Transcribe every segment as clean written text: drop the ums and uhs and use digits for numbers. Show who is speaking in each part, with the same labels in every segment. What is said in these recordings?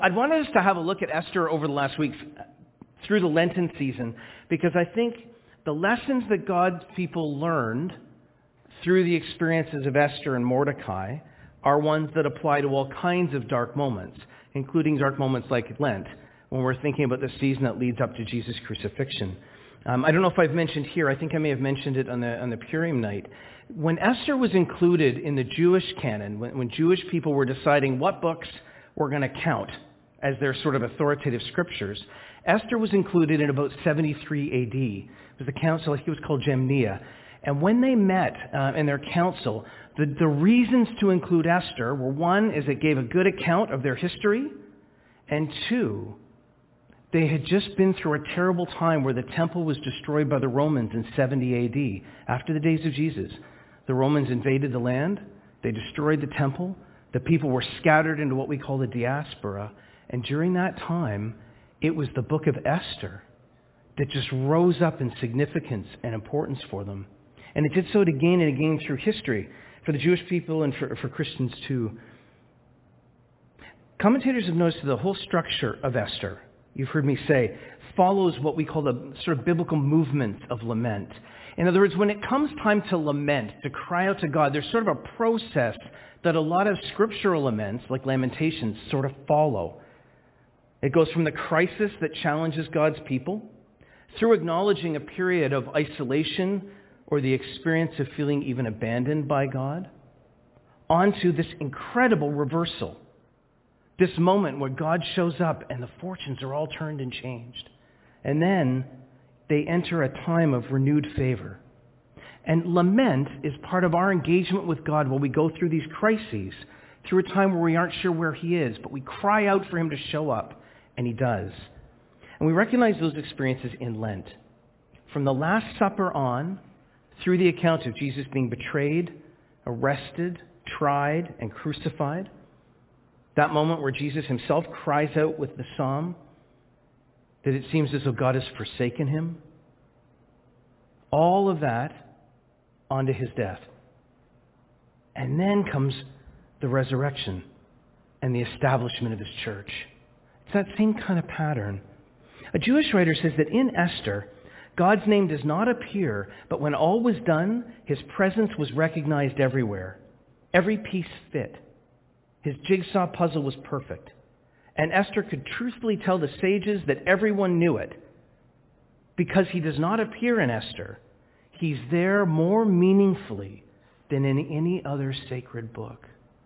Speaker 1: I'd wanted us to have a look at Esther over the last week through the Lenten season, because I think the lessons that God's people learned through the experiences of Esther and Mordecai are ones that apply to all kinds of dark moments, including dark moments like Lent, when we're thinking about the season that leads up to Jesus' crucifixion. I don't know if I've mentioned here, I think I may have mentioned it on the Purim night. When Esther was included in the Jewish canon, when Jewish people were deciding what books were going to count as their sort of authoritative scriptures, Esther was included in about 73 AD. It was the council, I think it was called Jamnia. And when they met in their council, the reasons to include Esther were, one, is it gave a good account of their history, and two, they had just been through a terrible time where the temple was destroyed by the Romans in 70 AD, after the days of Jesus. The Romans invaded the land, they destroyed the temple, the people were scattered into what we call the diaspora, and during that time, it was the book of Esther that just rose up in significance and importance for them. And it did so again and again through history, for the Jewish people and for Christians too. Commentators have noticed that the whole structure of Esther, you've heard me say, follows what we call the sort of biblical movement of lament. In other words, when it comes time to lament, to cry out to God, there's sort of a process that a lot of scriptural laments, like Lamentations, sort of follow. It goes from the crisis that challenges God's people, through acknowledging a period of isolation or the experience of feeling even abandoned by God, onto this incredible reversal. This moment where God shows up and the fortunes are all turned and changed. And then they enter a time of renewed favor. And lament is part of our engagement with God while we go through these crises, through a time where we aren't sure where he is, but we cry out for him to show up, and he does. And we recognize those experiences in Lent. From the Last Supper on, through the account of Jesus being betrayed, arrested, tried, and crucified, that moment where Jesus himself cries out with the psalm that it seems as though God has forsaken him, all of that onto his death. And then comes the resurrection and the establishment of his church. It's that same kind of pattern. A Jewish writer says that in Esther, God's name does not appear, but when all was done, his presence was recognized everywhere. Every piece fit. His jigsaw puzzle was perfect. And Esther could truthfully tell the sages that everyone knew it. Because he does not appear in Esther, he's there more meaningfully than in any other sacred book.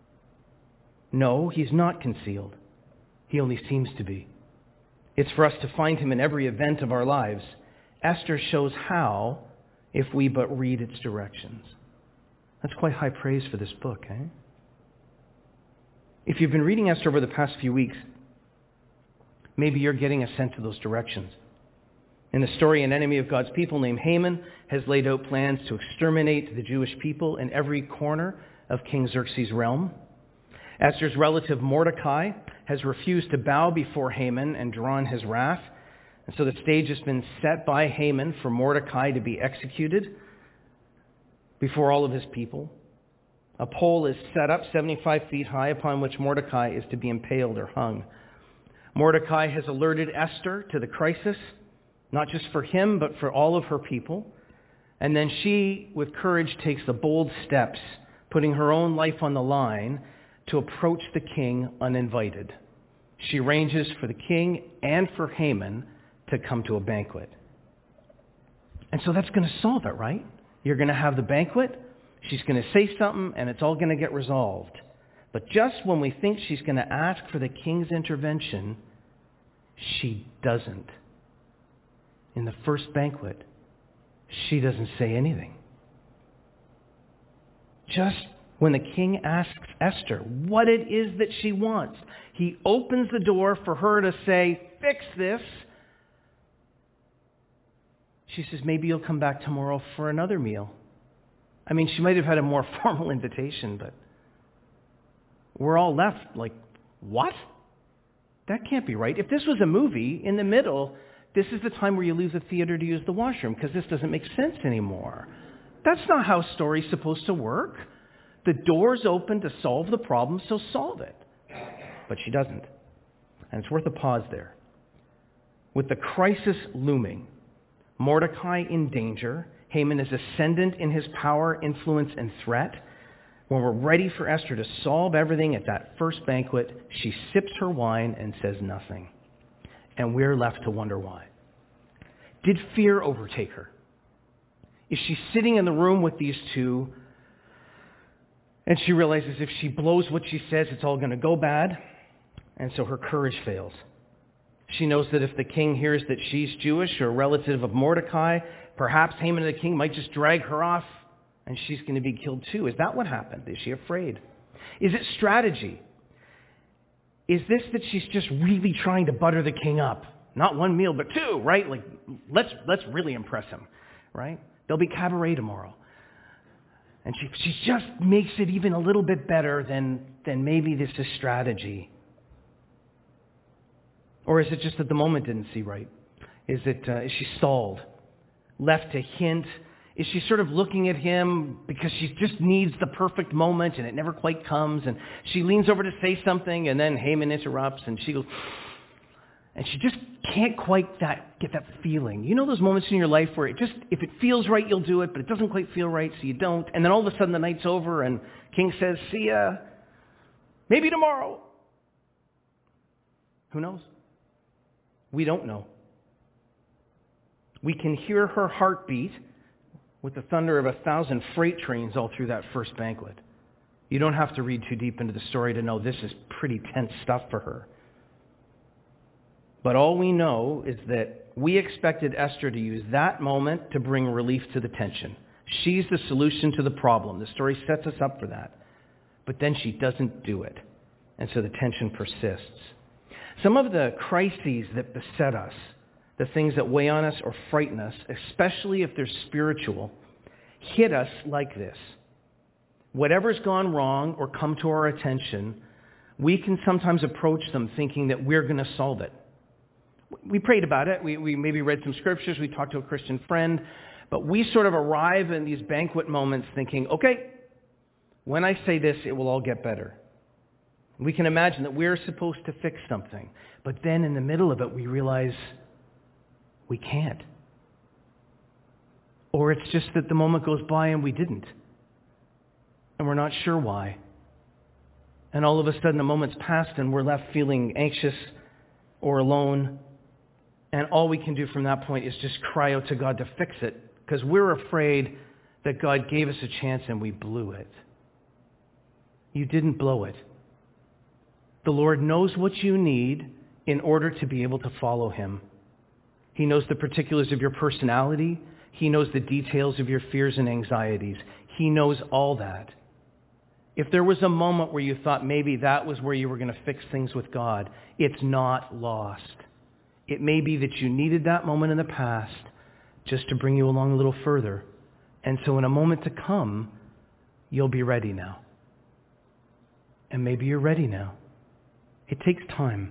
Speaker 1: No, he's not concealed. He only seems to be. It's for us to find him in every event of our lives. Esther shows how, if we but read its directions. That's quite high praise for this book, eh? If you've been reading Esther over the past few weeks, maybe you're getting a sense of those directions. In the story, an enemy of God's people named Haman has laid out plans to exterminate the Jewish people in every corner of King Xerxes' realm. Esther's relative Mordecai has refused to bow before Haman and drawn his wrath. And so the stage has been set by Haman for Mordecai to be executed before all of his people. A pole is set up 75 feet high upon which Mordecai is to be impaled or hung. Mordecai has alerted Esther to the crisis, not just for him, but for all of her people. And then she, with courage, takes the bold steps, putting her own life on the line to approach the king uninvited. She arranges for the king and for Haman to come to a banquet. And so that's going to solve it, right? You're going to have the banquet, she's going to say something, and it's all going to get resolved. But just when we think she's going to ask for the king's intervention, she doesn't. In the first banquet, she doesn't say anything. Just when the king asks Esther what it is that she wants, he opens the door for her to say, "Fix this." She says, "Maybe you'll come back tomorrow for another meal." I mean, she might have had a more formal invitation, but we're all left like, what? That can't be right. If this was a movie, in the middle, this is the time where you leave the theater to use the washroom because this doesn't make sense anymore. That's not how a story's supposed to work. The door's open to solve the problem, so solve it. But she doesn't. And it's worth a pause there. With the crisis looming, Mordecai in danger, Haman is ascendant in his power, influence, and threat. When we're ready for Esther to solve everything at that first banquet, she sips her wine and says nothing. And we're left to wonder why. Did fear overtake her? Is she sitting in the room with these two, and she realizes if she blows what she says, it's all going to go bad, and so her courage fails. She knows that if the king hears that she's Jewish or a relative of Mordecai, perhaps Haman the king might just drag her off and she's going to be killed too. Is that what happened? Is she afraid? Is it strategy? Is this that she's just really trying to butter the king up? Not one meal, but two, right? Like, let's really impress him, right? There'll be cabaret tomorrow. And she just makes it even a little bit better than maybe this is strategy. Or is it just that the moment didn't see right? Is she stalled? Left to hint? Is she sort of looking at him because she just needs the perfect moment and it never quite comes? And she leans over to say something and then Haman interrupts and she goes, and she just can't quite get that feeling. You know those moments in your life where if it feels right, you'll do it, but it doesn't quite feel right, so you don't. And then all of a sudden the night's over and King says, see ya, maybe tomorrow. Who knows? We don't know. We can hear her heartbeat with the thunder of 1,000 freight trains all through that first banquet. You don't have to read too deep into the story to know this is pretty tense stuff for her. But all we know is that we expected Esther to use that moment to bring relief to the tension. She's the solution to the problem. The story sets us up for that. But then she doesn't do it. And so the tension persists. Some of the crises that beset us, the things that weigh on us or frighten us, especially if they're spiritual, hit us like this. Whatever's gone wrong or come to our attention, we can sometimes approach them thinking that we're going to solve it. We prayed about it. We maybe read some scriptures. We talked to a Christian friend. But we sort of arrive in these banquet moments thinking, okay, when I say this, it will all get better. We can imagine that we're supposed to fix something. But then in the middle of it, we realize we can't. Or it's just that the moment goes by and we didn't. And we're not sure why. And all of a sudden, the moment's passed and we're left feeling anxious or alone. And all we can do from that point is just cry out to God to fix it. Because we're afraid that God gave us a chance and we blew it. You didn't blow it. The Lord knows what you need in order to be able to follow Him. He knows the particulars of your personality. He knows the details of your fears and anxieties. He knows all that. If there was a moment where you thought maybe that was where you were going to fix things with God, it's not lost. It may be that you needed that moment in the past just to bring you along a little further. And so in a moment to come, you'll be ready now. And maybe you're ready now. It takes time.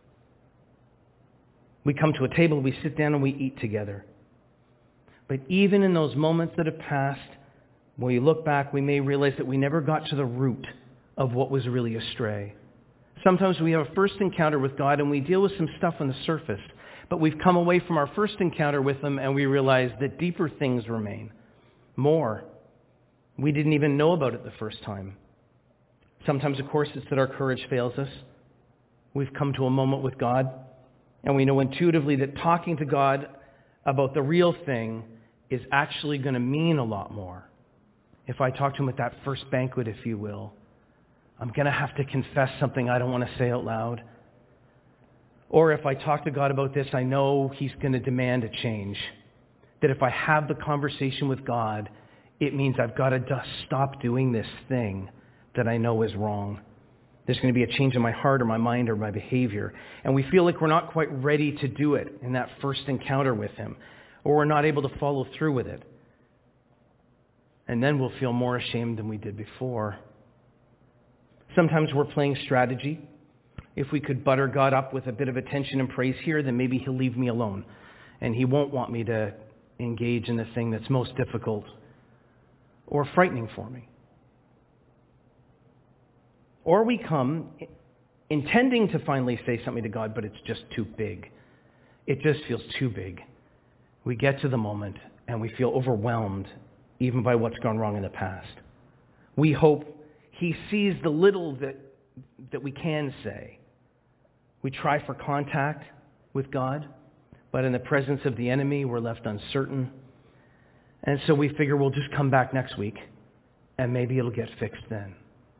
Speaker 1: We come to a table, we sit down, and we eat together. But even in those moments that have passed, when we look back, we may realize that we never got to the root of what was really astray. Sometimes we have a first encounter with God and we deal with some stuff on the surface, but we've come away from our first encounter with Him and we realize that deeper things remain. More. We didn't even know about it the first time. Sometimes, of course, it's that our courage fails us. We've come to a moment with God, and we know intuitively that talking to God about the real thing is actually going to mean a lot more. If I talk to Him at that first banquet, if you will, I'm going to have to confess something I don't want to say out loud. Or if I talk to God about this, I know He's going to demand a change. That if I have the conversation with God, it means I've got to just stop doing this thing that I know is wrong. There's going to be a change in my heart or my mind or my behavior. And we feel like we're not quite ready to do it in that first encounter with Him. Or we're not able to follow through with it. And then we'll feel more ashamed than we did before. Sometimes we're playing strategy. If we could butter God up with a bit of attention and praise here, then maybe He'll leave me alone. And He won't want me to engage in the thing that's most difficult or frightening for me. Or we come intending to finally say something to God, but it's just too big. It just feels too big. We get to the moment and we feel overwhelmed even by what's gone wrong in the past. We hope he sees the little that we can say. We try for contact with God, but in the presence of the enemy, we're left uncertain. And so we figure we'll just come back next week and maybe it'll get fixed then.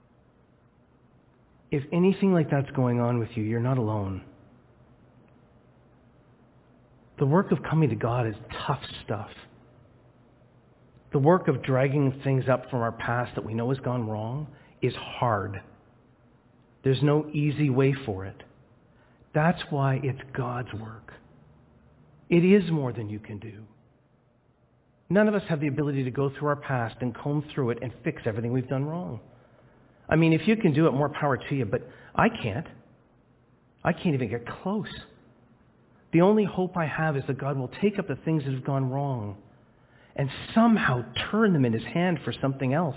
Speaker 1: If anything like that's going on with you, you're not alone. The work of coming to God is tough stuff. The work of dragging things up from our past that we know has gone wrong is hard. There's no easy way for it. That's why it's God's work. It is more than you can do. None of us have the ability to go through our past and comb through it and fix everything we've done wrong. I mean, if you can do it, more power to you, but I can't. I can't even get close. The only hope I have is that God will take up the things that have gone wrong and somehow turn them in his hand for something else.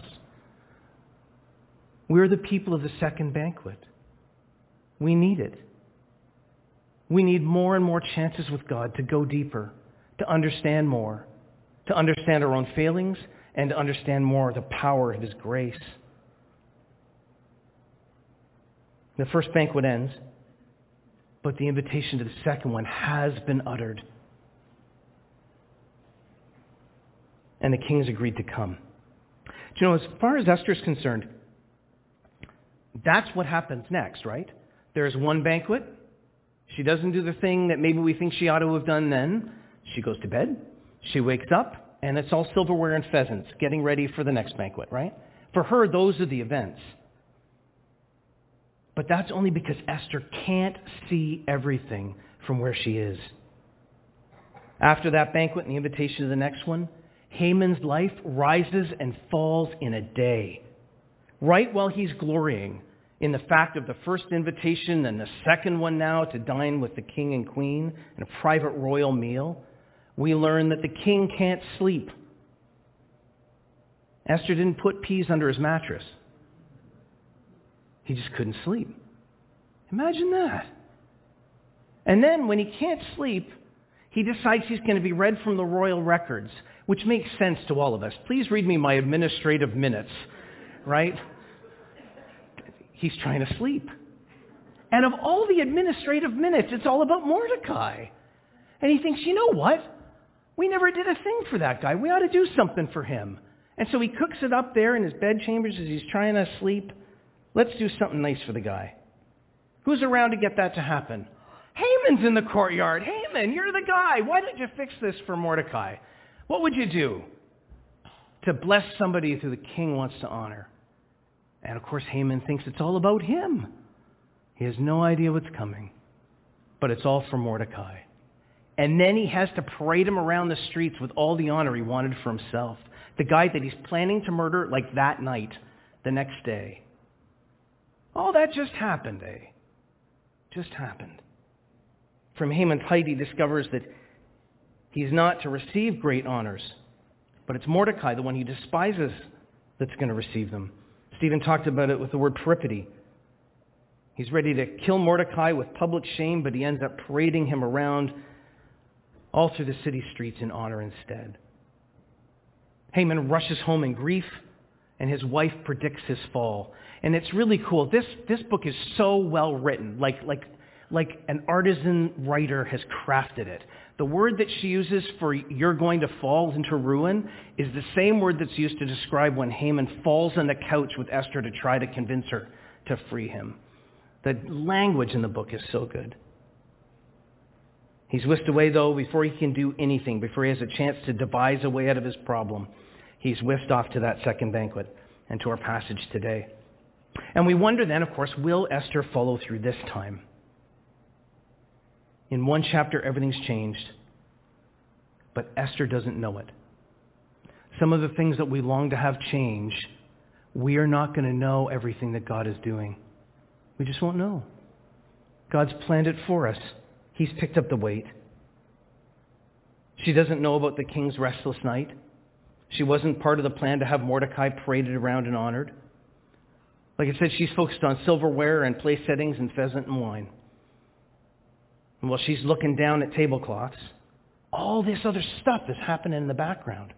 Speaker 1: We're the people of the second banquet. We need it. We need more and more chances with God to go deeper, to understand more, to understand our own failings, and to understand more the power of his grace. The first banquet ends, but the invitation to the second one has been uttered. And the kings agreed to come. Do you know, as far as Esther is concerned, that's what happens next, right? There's one banquet. She doesn't do the thing that maybe we think she ought to have done then. She goes to bed. She wakes up, and it's all silverware and pheasants, getting ready for the next banquet, right? For her, those are the events. But that's only because Esther can't see everything from where she is. After that banquet and the invitation to the next one, Haman's life rises and falls in a day. Right while he's glorying in the fact of the first invitation and the second one now to dine with the king and queen in a private royal meal, we learn that the king can't sleep. Esther didn't put peas under his mattress. He just couldn't sleep. Imagine that. And then when he can't sleep, he decides he's going to be read from the royal records, which makes sense to all of us. Please read me my administrative minutes, right? He's trying to sleep. And of all the administrative minutes, it's all about Mordecai. And he thinks, you know what? We never did a thing for that guy. We ought to do something for him. And so he cooks it up there in his bedchambers as he's trying to sleep. Let's do something nice for the guy. Who's around to get that to happen? Haman's in the courtyard. Haman, you're the guy. Why don't you fix this for Mordecai? What would you do to bless somebody who the king wants to honor? And of course, Haman thinks it's all about him. He has no idea what's coming. But it's all for Mordecai. And then he has to parade him around the streets with all the honor he wanted for himself. The guy that he's planning to murder like that night, the next day. All that just happened, eh? Just happened. From Haman's height, he discovers that he's not to receive great honors, but it's Mordecai, the one he despises, that's going to receive them. Stephen talked about it with the word perfidy. He's ready to kill Mordecai with public shame, but he ends up parading him around all through the city streets in honor instead. Haman rushes home in grief, and his wife predicts his fall. And it's really cool. This book is so well written, like an artisan writer has crafted it. The word that she uses for you're going to fall into ruin is the same word that's used to describe when Haman falls on the couch with Esther to try to convince her to free him. The language in the book is so good. He's whisked away, though, before he can do anything, before he has a chance to devise a way out of his problem. He's whisked off to that second banquet and to our passage today. And we wonder then, of course, will Esther follow through this time? In one chapter, everything's changed, but Esther doesn't know it. Some of the things that we long to have change, we are not going to know everything that God is doing. We just won't know. God's planned it for us. He's picked up the weight. She doesn't know about the king's restless night. She wasn't part of the plan to have Mordecai paraded around and honored. Like I said, she's focused on silverware and place settings and pheasant and wine. And while she's looking down at tablecloths, all this other stuff is happening in the background.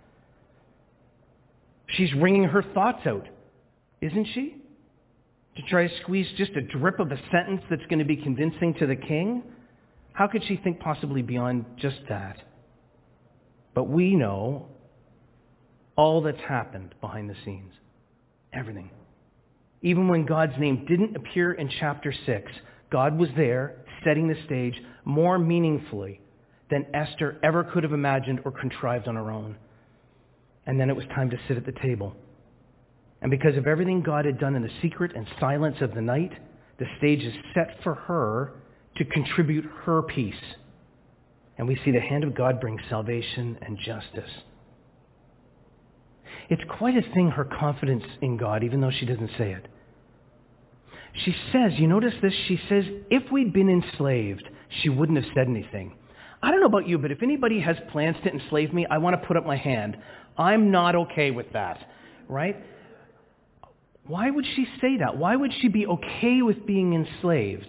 Speaker 1: She's wringing her thoughts out, isn't she? To try to squeeze just a drip of a sentence that's going to be convincing to the king? How could she think possibly beyond just that? But we know all that's happened behind the scenes. Everything. Even when God's name didn't appear in chapter 6, God was there, setting the stage more meaningfully than Esther ever could have imagined or contrived on her own. And then it was time to sit at the table. And because of everything God had done in the secret and silence of the night, the stage is set for her to contribute her peace. And we see the hand of God bring salvation and justice. It's quite a thing, her confidence in God, even though she doesn't say it. She says, you notice this? She says, if we'd been enslaved, she wouldn't have said anything. I don't know about you, but if anybody has plans to enslave me, I want to put up my hand. I'm not okay with that, right? Why would she say that? Why would she be okay with being enslaved,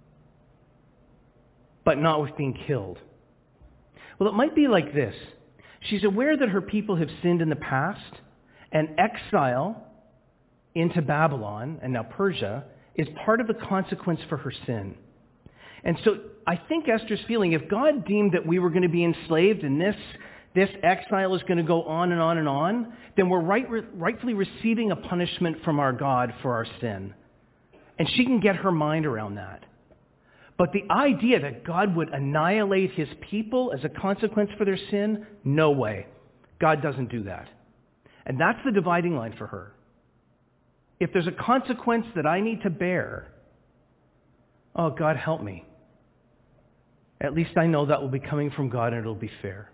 Speaker 1: but not with being killed? Well, it might be like this. She's aware that her people have sinned in the past, and exile into Babylon, and now Persia, is part of the consequence for her sin. And so I think Esther's feeling, if God deemed that we were going to be enslaved and this exile is going to go on and on and on, then we're rightfully receiving a punishment from our God for our sin. And she can get her mind around that. But the idea that God would annihilate his people as a consequence for their sin, no way. God doesn't do that. And that's the dividing line for her. If there's a consequence that I need to bear, oh, God, help me. At least I know that will be coming from God and it'll be fair.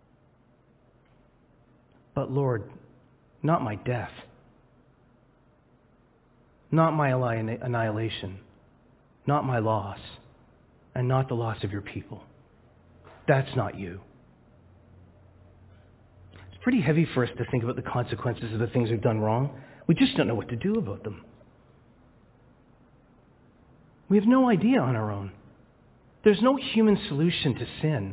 Speaker 1: But Lord, not my death. Not my annihilation. Not my loss. And not the loss of your people. That's not you. It's pretty heavy for us to think about the consequences of the things we've done wrong. We just don't know what to do about them. We have no idea on our own. There's no human solution to sin.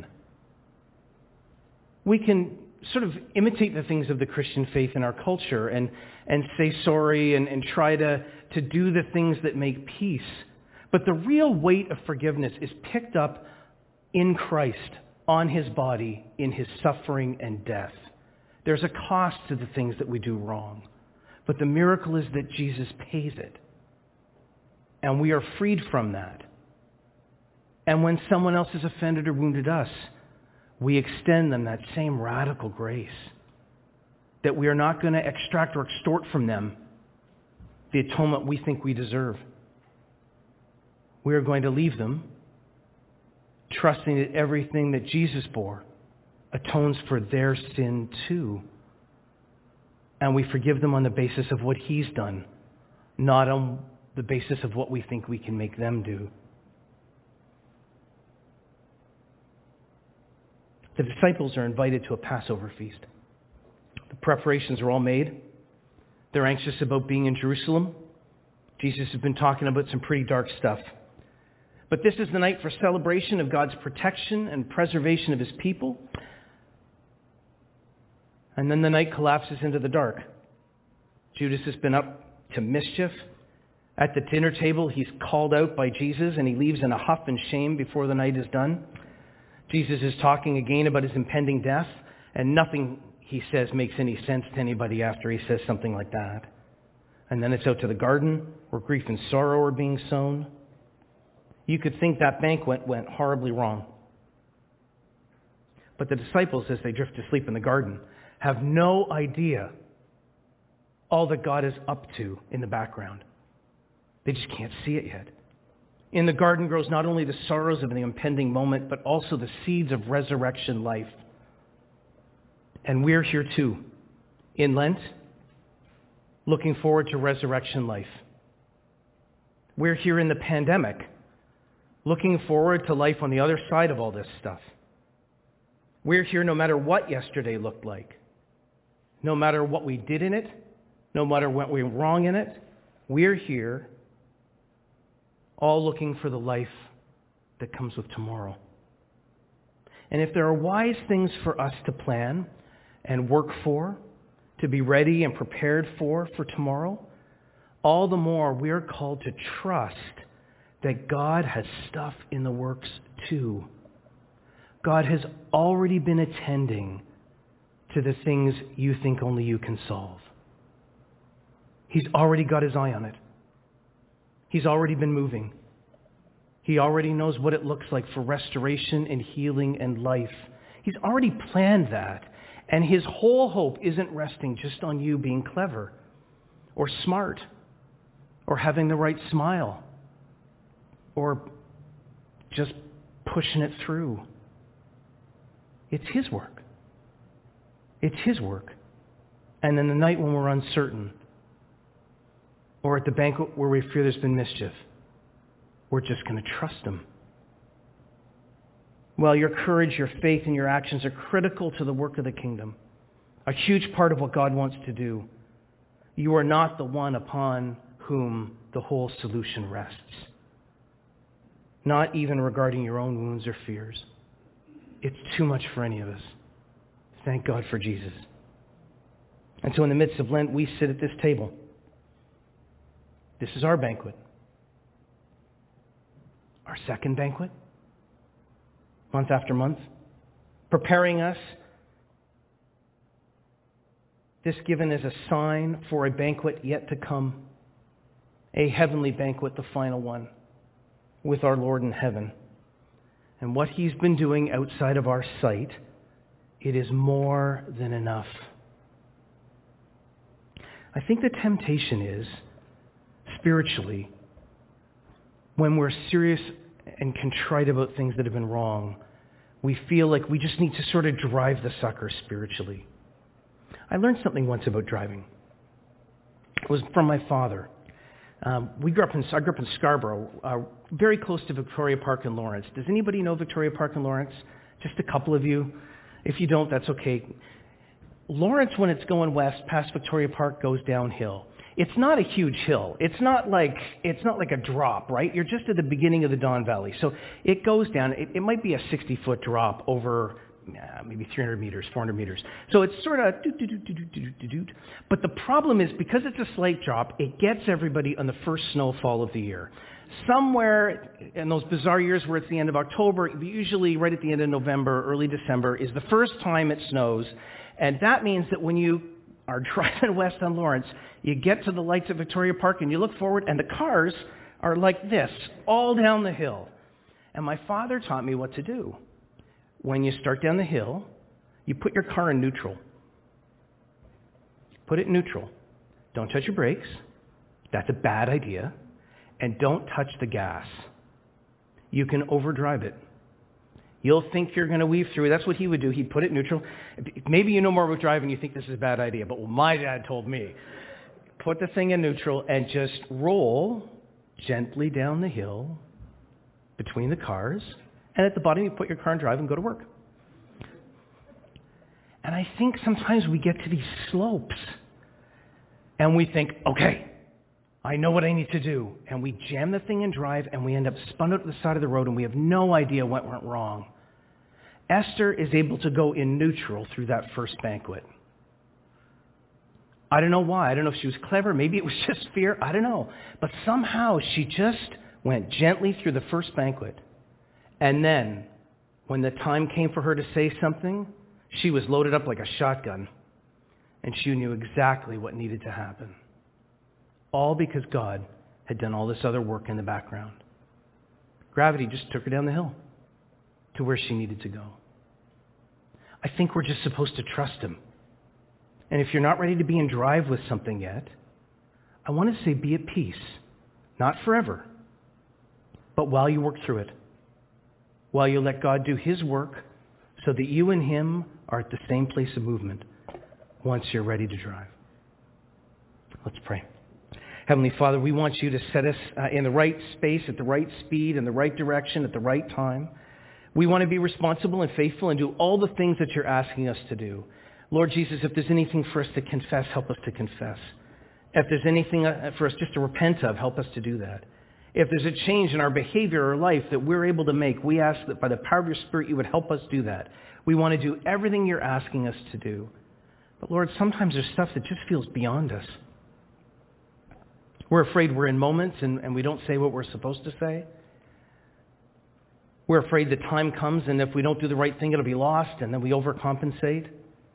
Speaker 1: We can sort of imitate the things of the Christian faith in our culture and say sorry and try to do the things that make peace. But the real weight of forgiveness is picked up in Christ, on his body, in his suffering and death. There's a cost to the things that we do wrong. But the miracle is that Jesus pays it. And we are freed from that. And when someone else has offended or wounded us, we extend them that same radical grace. That we are not going to extract or extort from them the atonement we think we deserve. We are going to leave them trusting that everything that Jesus bore atones for their sin too. And we forgive them on the basis of what he's done, not on the basis of what we think we can make them do. The disciples are invited to a Passover feast. The preparations are all made. They're anxious about being in Jerusalem. Jesus has been talking about some pretty dark stuff. But this is the night for celebration of God's protection and preservation of his people. And then the night collapses into the dark. Judas has been up to mischief. At the dinner table, he's called out by Jesus, and he leaves in a huff and shame before the night is done. Jesus is talking again about his impending death, and nothing he says makes any sense to anybody after he says something like that. And then it's out to the garden, where grief and sorrow are being sown. You could think that banquet went horribly wrong. But the disciples, as they drift to sleep in the garden, have no idea all that God is up to in the background. They just can't see it yet. In the garden grows not only the sorrows of the impending moment, but also the seeds of resurrection life. And we're here too, in Lent, looking forward to resurrection life. We're here in the pandemic, looking forward to life on the other side of all this stuff. We're here no matter what yesterday looked like, no matter what we did in it, no matter what we were wrong in it, We're here all looking for the life that comes with tomorrow. And if there are wise things for us to plan and work for, to be ready and prepared for tomorrow, all the more we are called to trust that God has stuff in the works too. God has already been attending to the things you think only you can solve. He's already got his eye on it. He's already been moving. He already knows what it looks like for restoration and healing and life. He's already planned that. And his whole hope isn't resting just on you being clever or smart or having the right smile or just pushing it through. It's his work. It's his work. And in the night when we're uncertain, or at the banquet where we fear there's been mischief, we're just going to trust him. Well, your courage, your faith, and your actions are critical to the work of the kingdom, a huge part of what God wants to do. You are not the one upon whom the whole solution rests, not even regarding your own wounds or fears. It's too much for any of us. Thank God for Jesus. And so in the midst of Lent, we sit at this table. This is our banquet. Our second banquet, month after month, preparing us. This given as a sign for a banquet yet to come, a heavenly banquet, the final one, with our Lord in heaven. And what he's been doing outside of our sight, it is more than enough. I think the temptation is, spiritually, when we're serious and contrite about things that have been wrong, we feel like we just need to sort of drive the sucker spiritually. I learned something once about driving. It was from my father. I grew up in Scarborough, very close to Victoria Park in Lawrence. Does anybody know Victoria Park in Lawrence? Just a couple of you. If you don't, that's okay. Lawrence, when it's going west past Victoria Park, goes downhill. It's not a huge hill. It's not like a drop, right? You're just at the beginning of the Don Valley. So it goes down. It might be a 60-foot drop over maybe 300 meters, 400 meters. So it's sort of doot. But the problem is, because it's a slight drop, it gets everybody on the first snowfall of the year. Somewhere in those bizarre years where it's the end of October, usually right at the end of November, early December, is the first time it snows. And that means that when you are driving west on Lawrence, you get to the lights at Victoria Park and you look forward and the cars are like this, all down the hill. And my father taught me what to do. When you start down the hill, you put your car in neutral. Put it in neutral. Don't touch your brakes. That's a bad idea. And don't touch the gas. You can overdrive it. You'll think you're going to weave through. That's what he would do. He'd put it neutral. Maybe you know more about driving, you think this is a bad idea, but my dad told me, put the thing in neutral and just roll gently down the hill between the cars, and at the bottom you put your car in drive and go to work. And I think sometimes we get to these slopes and we think, okay, I know what I need to do. And we jam the thing in drive and we end up spun out to the side of the road and we have no idea what went wrong. Esther is able to go in neutral through that first banquet. I don't know why. I don't know if she was clever. Maybe it was just fear. I don't know. But somehow she just went gently through the first banquet. And then, when the time came for her to say something, she was loaded up like a shotgun. And she knew exactly what needed to happen. All because God had done all this other work in the background. Gravity just took her down the hill to where she needed to go. I think we're just supposed to trust him. And if you're not ready to be in drive with something yet, I want to say be at peace. Not forever, but while you work through it. While you let God do his work so that you and him are at the same place of movement once you're ready to drive. Let's pray. Heavenly Father, we want you to set us in the right space, at the right speed, in the right direction, at the right time. We want to be responsible and faithful and do all the things that you're asking us to do. Lord Jesus, if there's anything for us to confess, help us to confess. If there's anything for us just to repent of, help us to do that. If there's a change in our behavior or life that we're able to make, we ask that by the power of your Spirit, you would help us do that. We want to do everything you're asking us to do. But Lord, sometimes there's stuff that just feels beyond us. We're afraid we're in moments and we don't say what we're supposed to say. We're afraid the time comes and if we don't do the right thing, it'll be lost, and then we overcompensate.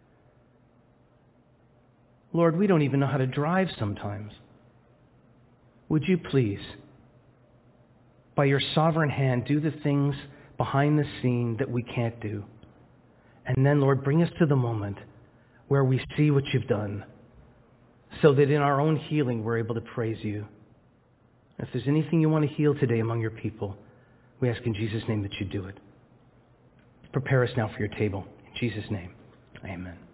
Speaker 1: Lord, we don't even know how to drive sometimes. Would you please, by your sovereign hand, do the things behind the scene that we can't do? And then, Lord, bring us to the moment where we see what you've done, so that in our own healing we're able to praise you. If there's anything you want to heal today among your people, we ask in Jesus' name that you do it. Prepare us now for your table. In Jesus' name, amen.